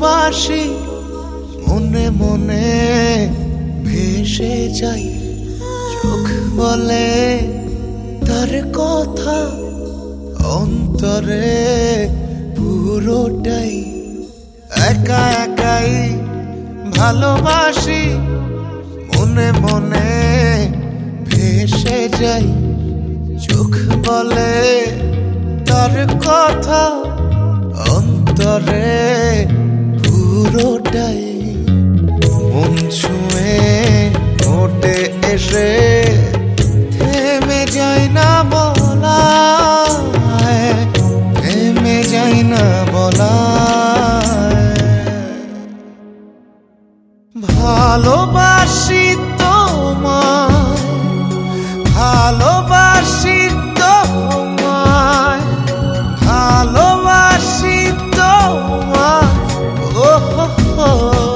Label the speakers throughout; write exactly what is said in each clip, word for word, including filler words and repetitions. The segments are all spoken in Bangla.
Speaker 1: ভালোবাসি মনে মনে ভেসে যাই চোখ বলে তার কথা অন্তরে পুরোটাই একা একাই ভালোবাসি মনে মনে ভেসে যাই চোখ বলে তার কথা অন্তরে পুরোটাই মন ছুঁয়ে ওঠে এসে থেমে যায় না বলা থেমে যায় না বলা ভালোবাসি তোমায় ভালোবাসি তোমায় ভালোবাসি তোমায় ও হো হো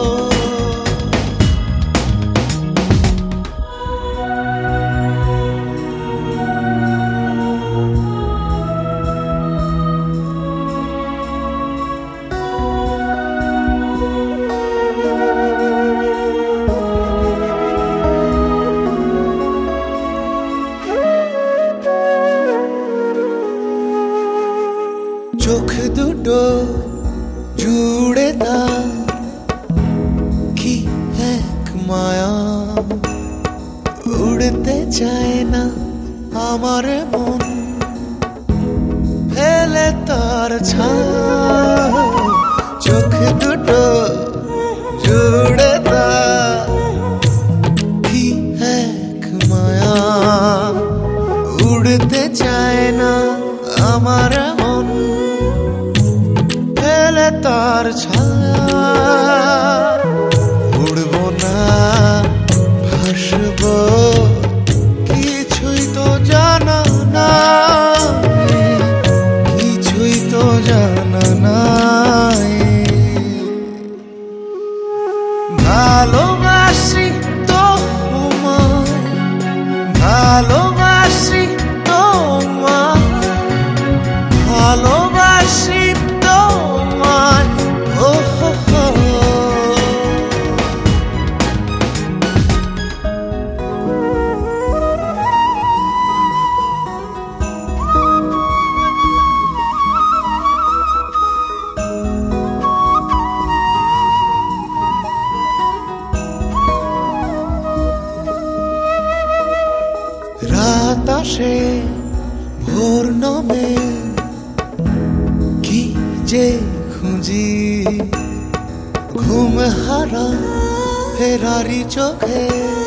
Speaker 1: চোখ দুটো জুড়ে দা কি এক মায়া উড়তে চায় না আমার মন ফেলে তার ছায়া চোখ দুটো জুড়ে দা কি এক মায়া উড়তে চায় না আমার মন ফেলে তার ছায়া উড়বো না ভাসবো কিছুই তো জানা নাই কিছুই তো জানা নাই ভালোবাসি তোমায় ভালোবাসি তোমায় ভালোবাসি তোমায় ও হো হো রাত আসে ভোর নামে কি যে খুঁজি ঘুম হারা ফেরারি চোখে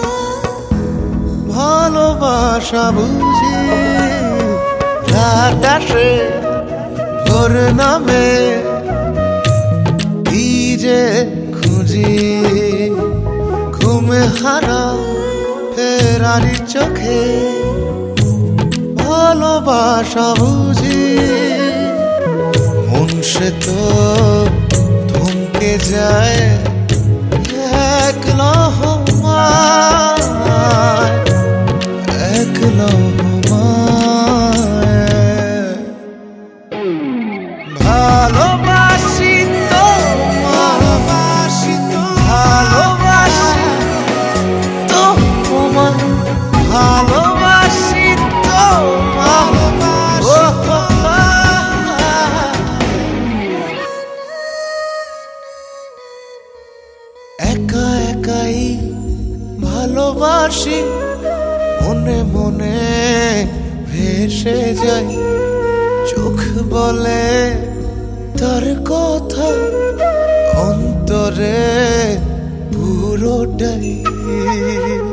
Speaker 1: ভালোবাসা বুঝি রাত আসে ভোর নামে কি যে খুঁজি ঘুম হারা ফেরারি চোখে ভালোবাসা বুঝি মন সে তো থমকে যায় একলা হমায় একলা হমায় ভালোবাসি তোমায় ভালোবাসি ভালোবাসি তোমায় ভালোবাসি তোমায় ও হো হো একা একাই ভালোবাসি মনে মনে ভেসে যাই চোখ বলে তার কথা অন্তরে পুরোটাই